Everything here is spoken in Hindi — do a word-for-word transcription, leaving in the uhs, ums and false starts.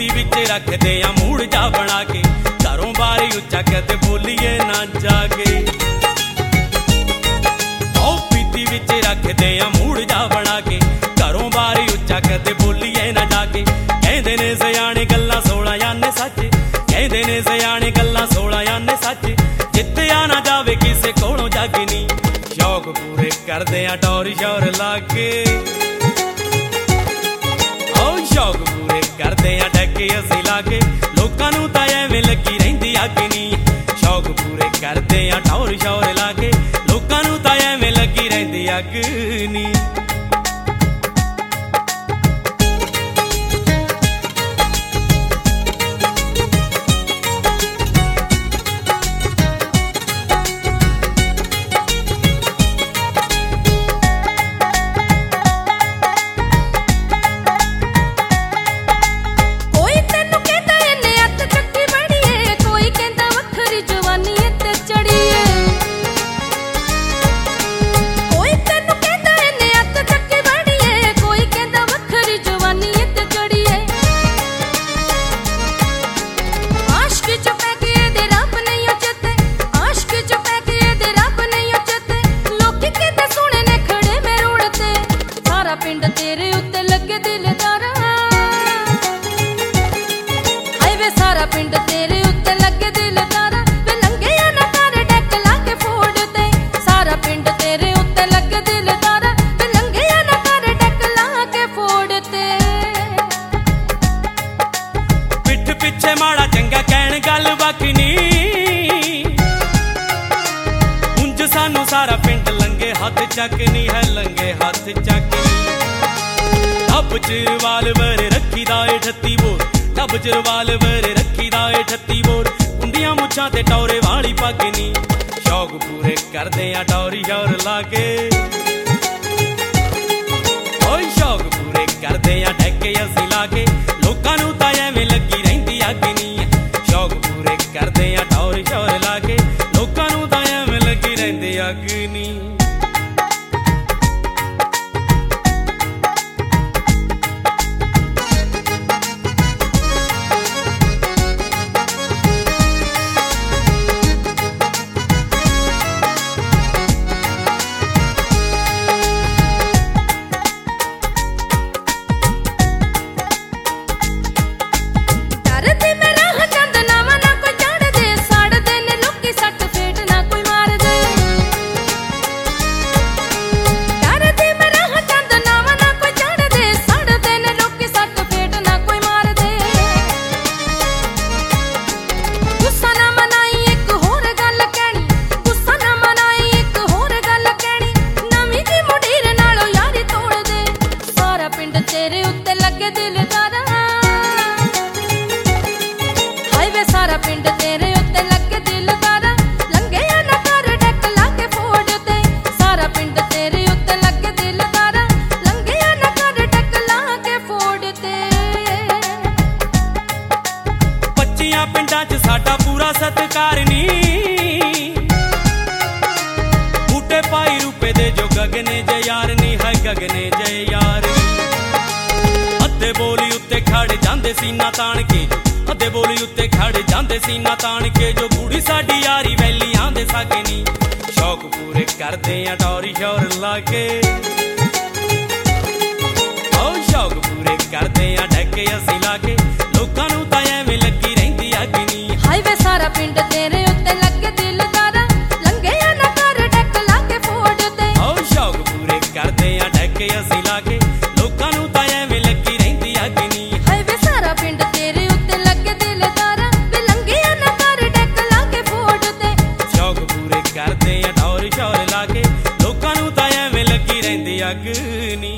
पीती विच रखदे आ मूड जा बना के, घरों बारी उच्चा कहते बोलीए ना जाके। ओ पीती विच रखदे आ मूड जा बना के, घरों बारी उच्चा कहते बोलीए ना जाके। कहंदे ने सियाणे गल्लां सोलह याने सच, कहंदे ने सियाणे गल्लां सोलह याने सच, जित्तिया ना जावे किसे कोलों जग नी। शौक पूरे करदे आ टौर शौर लाके, शौक पूरे करदे आ डके असी लाके, लोकां नूं तां एवें लगी रहिंदी अग नी। शौक पूरे करदे आ टौर शौर लाके, लोकां नूं तां एवें लगी रहिंदी अग नी। पिंड तेरे उत्ते लगे दिलदारा, हाय वे सारा पिंड तेरे उत्ते लगे दिलदारा, वे लंघे ना कर डक लाके फोड़ ते। सारा पिंड तेरे उत्ते लगे दिलदारा, वे लंघे ना कर डक लाके फोड़ ते। पिठ पिछे माड़ा चंगा कहण गल बाकी नी, उंज सानू सारा पिंड लंघे हाथ चकनी है, लंघे हाथ चकनी। ढब चिरवाल वर रखी दा ए अठत्ती बोर, ढब चिरवाल वर रखी दा ए अठत्ती बोर, कुंडियां मुछां ते टौरे वाली पग नी। शौक पूरे करदे आ टौरी शौर लाके, ओए शौक पूरे करदे आ डके असी लाके, लोकां नूं तां एवें लगी रहिंदी अग नी। शौक पूरे करदे आ टौरी शौर लाके, लोकां नूं तां एवें लगी रहिंदी अग नी। तेरे उत्ते लगे दिलदारा, हाय वे सारा पिंड तेरे उत्ते लगे दिलदारा, लंघे ना कर डक लाके फोड़ ते। सारा पिंड तेरे उत्ते लगे दिलदारा, लंघे ना कर डक लाके फोड़ ते। पच्चियां पिंडां च साडा पूरा सत्कार नी, बूटे पाई रूपे दे जो गगने जे यार नी, है गगने जे यार नी। अद्धे बोली उत्ते खड़ जांदे सीना तान के, अद्धे बोली उत्ते खड़ जांदे सीना तान के, जो बूढ़ी साडी यारी वैलियां दे सागे नी। शौक पूरे करदे आ टौरी शौर लाके, ओ शौक पूरे करदे आ डके असी लाके, लोकां नूं तां एवें लगी रहिंदी अग नी। हाय वे सारा पिंड तेरे उत्ते लगे दिलदारा, लंघे ना कर डक लाके फोड़ ते। ओ शौक पूरे करदे आ डके असी लाके, लोकां नूं तां एवें लगी रहिंदी अग नी। हाय वे सारा पिंड तेरे उत्ते लगे दिलदारा, वे लंघे ना कर डक लाके फोड़ ते। शौक पूरे करदे आ टौर शौर लाके, लोकां नूं तां एवें लगी रहिंदी अग नी।